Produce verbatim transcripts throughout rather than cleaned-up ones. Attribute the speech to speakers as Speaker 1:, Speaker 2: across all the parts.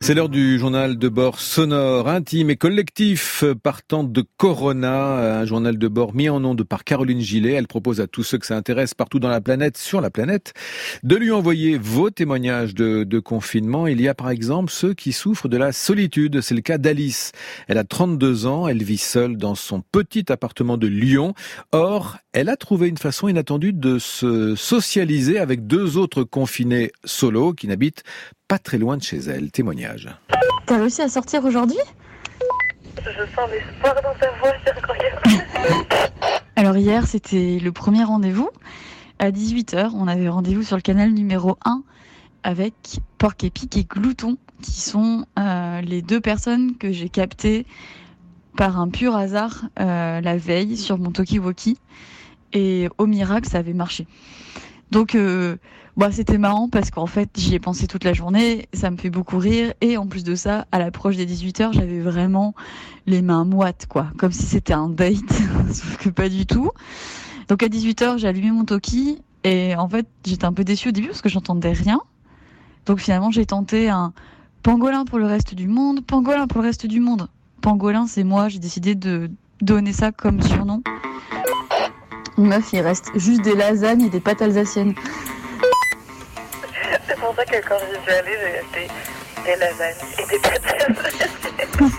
Speaker 1: C'est l'heure du journal de bord sonore, intime et collectif partant de Corona, un journal de bord mis en onde par Caroline Gillet. Elle propose à tous ceux que ça intéresse partout dans la planète, sur la planète, de lui envoyer vos témoignages de, de confinement. Il y a par exemple ceux qui souffrent de la solitude. C'est le cas d'Alice. Elle a trente-deux ans, elle vit seule dans son petit appartement de Lyon. Or, elle a trouvé une façon inattendue de se socialiser avec deux autres confinés solo qui n'habitent pas très loin de chez elle. Témoignage.
Speaker 2: T'as réussi à sortir aujourd'hui ?
Speaker 3: Je sens l'espoir dans ta voix, c'est incroyable.
Speaker 2: Alors hier, c'était le premier rendez-vous. À dix-huit heures, on avait rendez-vous sur le canal numéro un avec Porc-Épic et Glouton, qui sont euh, les deux personnes que j'ai captées par un pur hasard euh, la veille sur mon talkie-walkie. Et au miracle, ça avait marché. Donc, euh, bah, c'était marrant parce qu'en fait, j'y ai pensé toute la journée, ça me fait beaucoup rire. Et en plus de ça, à l'approche des dix-huit heures, j'avais vraiment les mains moites, quoi. Comme si c'était un date, sauf que pas du tout. Donc à dix-huit heures, j'ai allumé mon talkie et en fait, j'étais un peu déçue au début parce que j'entendais rien. Donc finalement, j'ai tenté un pangolin pour le reste du monde, pangolin pour le reste du monde. Pangolin, c'est moi, j'ai décidé de donner ça comme surnom. Meuf, il reste juste des lasagnes et des pâtes alsaciennes.
Speaker 3: C'est pour ça que quand j'y suis allée, j'ai acheté des lasagnes et des pâtes alsaciennes.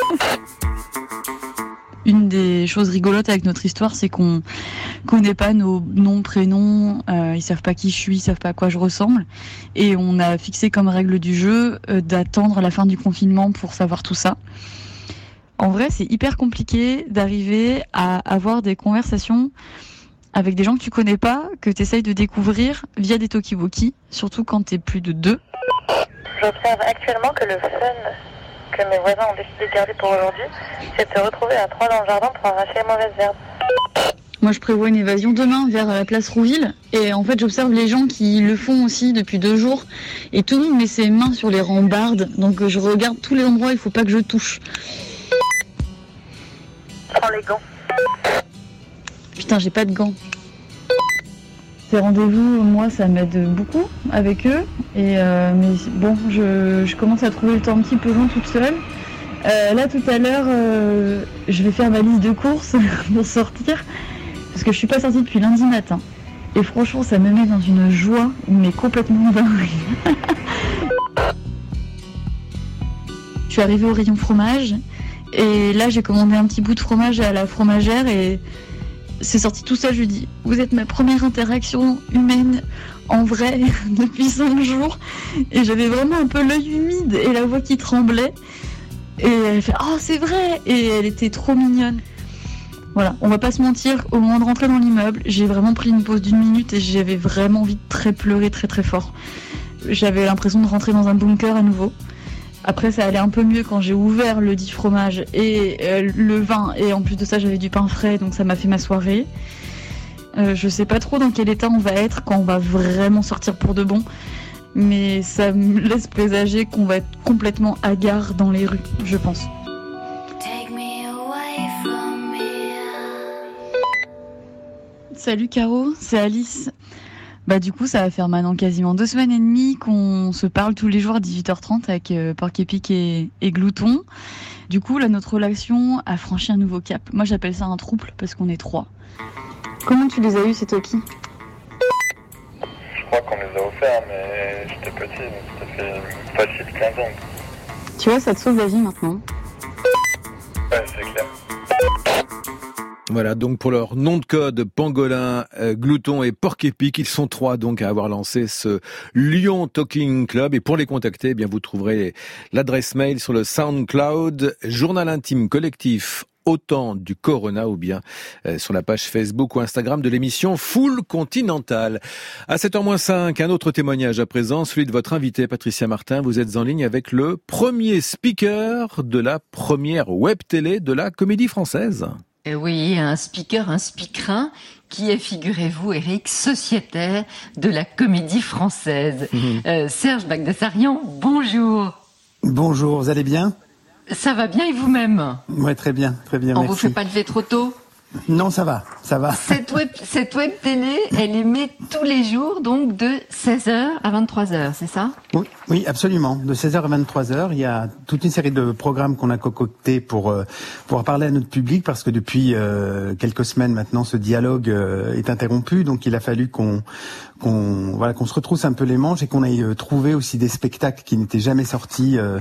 Speaker 2: Une des choses rigolotes avec notre histoire, c'est qu'on connaît pas nos noms, prénoms, euh, ils savent pas qui je suis, ils savent pas à quoi je ressemble. Et on a fixé comme règle du jeu euh, d'attendre la fin du confinement pour savoir tout ça. En vrai, c'est hyper compliqué d'arriver à avoir des conversations avec des gens que tu connais pas, que tu essayes de découvrir via des talkie-walkie, surtout quand t'es plus de deux.
Speaker 3: J'observe actuellement que le fun que mes voisins ont décidé de garder pour aujourd'hui, c'est de se retrouver à trois dans le jardin pour arracher les mauvaises herbes.
Speaker 2: Moi, je prévois une évasion demain vers la place Rouville. Et en fait, j'observe les gens qui le font aussi depuis deux jours. Et tout le monde met ses mains sur les rambardes. Donc, je regarde tous les endroits, il faut pas que je touche.
Speaker 3: Prends les gants.
Speaker 2: Putain, j'ai pas de gants. Ces rendez-vous, moi, ça m'aide beaucoup avec eux. Et euh, mais bon, je, je commence à trouver le temps un petit peu long toute seule. Euh, là, tout à l'heure, euh, je vais faire ma liste de courses pour sortir. Parce que je suis pas sortie depuis lundi matin. Et franchement, ça me met dans une joie, mais complètement dingue. Je suis arrivée au rayon fromage. Et là, j'ai commandé un petit bout de fromage à la fromagère et c'est sorti tout seul. Je lui dis, vous êtes ma première interaction humaine en vrai depuis cinq jours. Et j'avais vraiment un peu l'œil humide et la voix qui tremblait. Et elle fait, oh c'est vrai. Et elle était trop mignonne. Voilà, on va pas se mentir, au moment de rentrer dans l'immeuble, j'ai vraiment pris une pause d'une minute et j'avais vraiment envie de très pleurer très très fort. J'avais l'impression de rentrer dans un bunker à nouveau. Après, ça allait un peu mieux quand j'ai ouvert le dit fromage et euh, le vin. Et en plus de ça, j'avais du pain frais, donc ça m'a fait ma soirée. Euh, je sais pas trop dans quel état on va être quand on va vraiment sortir pour de bon. Mais ça me laisse présager qu'on va être complètement hagard dans les rues, je pense. Salut Caro, c'est Alice. Bah du coup, ça va faire maintenant quasiment deux semaines et demie qu'on se parle tous les jours à dix-huit heures trente avec euh, Porc-Épic et, et Glouton. Du coup, là, notre relation a franchi un nouveau cap. Moi, j'appelle ça un trouble parce qu'on est trois. Comment tu les as eus, ces talkies ?
Speaker 4: Je crois qu'on les a offerts, mais j'étais petit, donc ça fait facile quinze ans.
Speaker 2: Tu vois, ça te sauve la vie maintenant.
Speaker 4: Ouais, c'est clair.
Speaker 1: Voilà, donc pour leur nom de code, Pangolin, euh, Glouton et Porc-Épic, ils sont trois donc à avoir lancé ce Lyon Talking Club. Et pour les contacter, eh bien vous trouverez l'adresse mail sur le SoundCloud, Journal Intime Collectif au temps du Corona, ou bien euh, sur la page Facebook ou Instagram de l'émission Full Continental. À sept heures moins cinq, un autre témoignage à présent, celui de votre invité Patricia Martin. Vous êtes en ligne avec le premier speaker de la première web télé de la Comédie Française.
Speaker 5: Oui, un speaker, un speakerin, qui est, figurez-vous, Eric, sociétaire de la Comédie Française. Mmh. Euh, Serge Bagdasarian, bonjour.
Speaker 6: Bonjour, vous allez bien ?
Speaker 5: Ça va bien et vous-même ?
Speaker 6: Oui, très bien, très bien,
Speaker 5: On
Speaker 6: merci.
Speaker 5: vous fait pas lever trop tôt ?
Speaker 6: Non, ça va, ça va.
Speaker 5: Cette web, cette web télé, elle émet tous les jours, donc de seize heures à vingt-trois heures, c'est ça?
Speaker 6: Oui, oui, absolument. De seize heures à vingt-trois heures, il y a toute une série de programmes qu'on a concoctés pour euh, pour parler à notre public, parce que depuis euh, quelques semaines maintenant, ce dialogue euh, est interrompu. Donc, il a fallu qu'on qu'on voilà qu'on se retrousse un peu les manches et qu'on aille euh, trouver aussi des spectacles qui n'étaient jamais sortis, euh,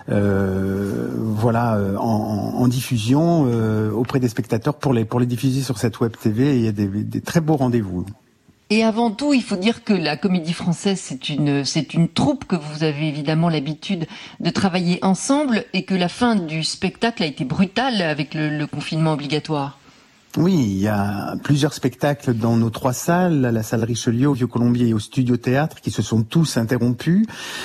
Speaker 6: euh, voilà, euh, en, en diffusion euh, auprès des spectateurs pour les pour les diffuser sur cette web T V. Et il y a des, des très beaux rendez-vous.
Speaker 5: Et avant tout, il faut dire que la Comédie Française, c'est une, c'est une troupe que vous avez évidemment l'habitude de travailler ensemble, et que la fin du spectacle a été brutale avec le, le confinement obligatoire.
Speaker 6: Oui, il y a plusieurs spectacles dans nos trois salles, à la salle Richelieu, au Vieux-Colombier et au Studio Théâtre, qui se sont tous interrompus,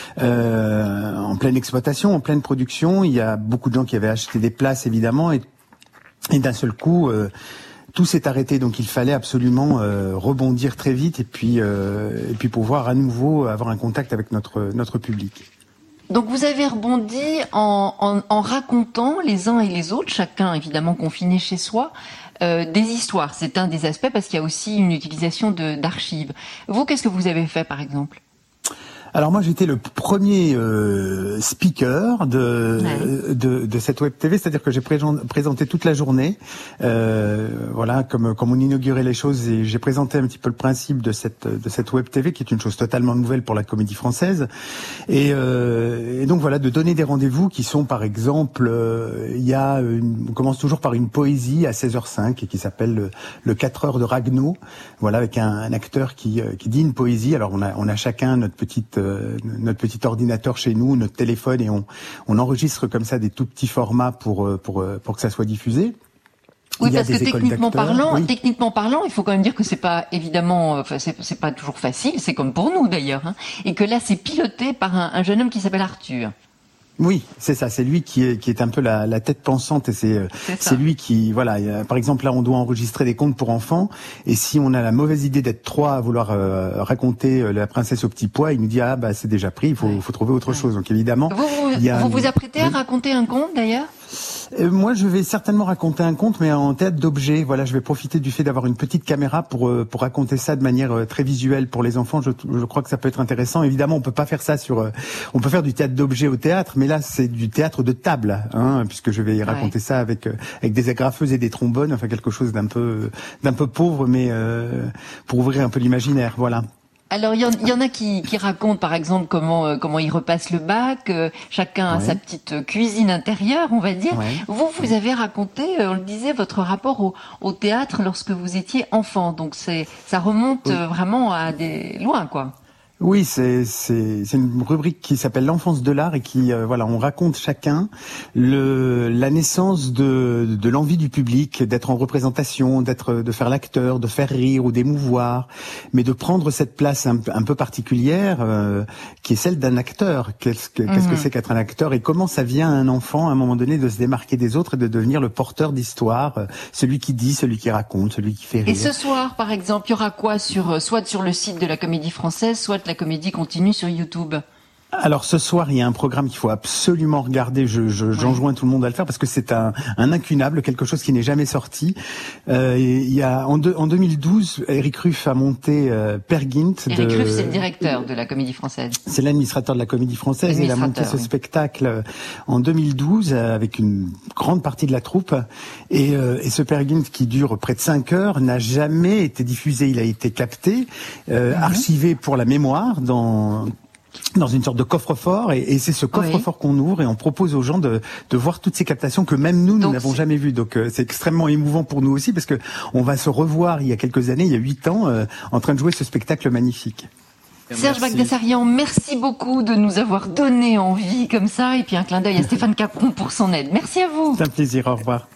Speaker 6: euh, en pleine exploitation, en pleine production. Il y a beaucoup de gens qui avaient acheté des places, évidemment, et Et d'un seul coup, euh, tout s'est arrêté. Donc il fallait absolument euh, rebondir très vite et puis euh, et puis pouvoir à nouveau avoir un contact avec notre notre public.
Speaker 5: Donc vous avez rebondi en, en, en racontant les uns et les autres, chacun évidemment confiné chez soi, euh, des histoires. C'est un des aspects, parce qu'il y a aussi une utilisation de, d'archives. Vous, qu'est-ce que vous avez fait par exemple ?
Speaker 6: Alors moi, j'étais le premier euh, speaker de,
Speaker 5: ouais.
Speaker 6: de de cette web T V, c'est-à-dire que j'ai présenté toute la journée, euh, voilà, comme comme on inaugurait les choses, et j'ai présenté un petit peu le principe de cette de cette web T V, qui est une chose totalement nouvelle pour la Comédie Française, et, euh, et donc voilà, de donner des rendez-vous qui sont, par exemple, euh, il y a une, on commence toujours par une poésie à seize heures cinq et qui s'appelle le, le quatre heures de Ragno, voilà, avec un, un acteur qui qui dit une poésie. Alors on a on a chacun notre petite notre petit ordinateur chez nous, notre téléphone, et on, on enregistre comme ça des tout petits formats pour pour pour que ça soit diffusé.
Speaker 5: Oui, parce que techniquement parlant,
Speaker 6: oui.
Speaker 5: techniquement parlant, il faut quand même dire que c'est pas évidemment, enfin c'est, c'est pas toujours facile, c'est comme pour nous d'ailleurs, hein, et que là c'est piloté par un, un jeune homme qui s'appelle Arthur.
Speaker 6: Oui, c'est ça. C'est lui qui est qui est un peu la, la tête pensante, et c'est c'est, c'est lui qui voilà. Par exemple, là, on doit enregistrer des contes pour enfants, et si on a la mauvaise idée d'être trois à vouloir euh, raconter La Princesse au petit pois, il nous dit ah bah c'est déjà pris, il faut ouais. faut trouver autre ouais. chose. Donc évidemment,
Speaker 5: vous vous, il y a, vous, vous apprêtez oui. à raconter un conte d'ailleurs?
Speaker 6: Euh, moi, je vais certainement raconter un conte, mais en théâtre d'objet. Voilà, je vais profiter du fait d'avoir une petite caméra pour euh, pour raconter ça de manière euh, très visuelle pour les enfants. Je, je crois que ça peut être intéressant. Évidemment, on peut pas faire ça sur. Euh, on peut faire du théâtre d'objet au théâtre, mais là, c'est du théâtre de table, hein, puisque je vais raconter ouais. ça avec euh, avec des agrafeuses et des trombones, enfin quelque chose d'un peu d'un peu pauvre, mais euh, pour ouvrir un peu l'imaginaire. Voilà.
Speaker 5: Alors, il y, y en a qui, qui racontent, par exemple, comment euh, comment ils repassent le bac. Euh, chacun ouais. a sa petite cuisine intérieure, on va dire. Ouais. Vous, vous avez raconté, euh, on le disait, votre rapport au, au théâtre lorsque vous étiez enfant. Donc, c'est ça remonte oui. euh, vraiment à des loin, quoi.
Speaker 6: Oui, c'est c'est c'est une rubrique qui s'appelle l'enfance de l'art, et qui euh, voilà, on raconte chacun le la naissance de de l'envie du public d'être en représentation, d'être de faire l'acteur, de faire rire ou d'émouvoir, mais de prendre cette place un, un peu particulière euh, qui est celle d'un acteur. Qu'est-ce que mmh. qu'est-ce que c'est qu'être un acteur, et comment ça vient à un enfant à un moment donné de se démarquer des autres et de devenir le porteur d'histoire, euh, celui qui dit, celui qui raconte, celui qui fait rire.
Speaker 5: Et ce soir, par exemple, il y aura quoi sur soit sur le site de la Comédie Française, soit de la Comédie Continue sur YouTube?
Speaker 6: Alors ce soir, il y a un programme qu'il faut absolument regarder. Je, je, j'enjoins ouais. tout le monde à le faire, parce que c'est un, un incunable, quelque chose qui n'est jamais sorti. Euh, il y a en, de, en deux mille douze, Éric Ruff a monté euh, Peer Gynt.
Speaker 5: Éric Ruff, c'est le directeur de la Comédie Française.
Speaker 6: C'est l'administrateur de la Comédie Française. Il a monté ce oui. spectacle en deux mille douze avec une grande partie de la troupe. Et, euh, et ce Peer Gynt, qui dure près de cinq heures, n'a jamais été diffusé. Il a été capté, euh, mm-hmm. archivé pour la mémoire dans dans une sorte de coffre-fort, et, et c'est ce coffre-fort oui. qu'on ouvre, et on propose aux gens de, de voir toutes ces captations que même nous, nous Donc, n'avons jamais vues. Donc euh, c'est extrêmement émouvant pour nous aussi, parce que on va se revoir il y a quelques années, il y a huit ans, euh, en train de jouer ce spectacle magnifique.
Speaker 5: Serge Bagdasarian, merci beaucoup de nous avoir donné envie comme ça, et puis un clin d'œil à Stéphane Capron pour son aide. Merci à vous.
Speaker 6: C'est un plaisir, au revoir.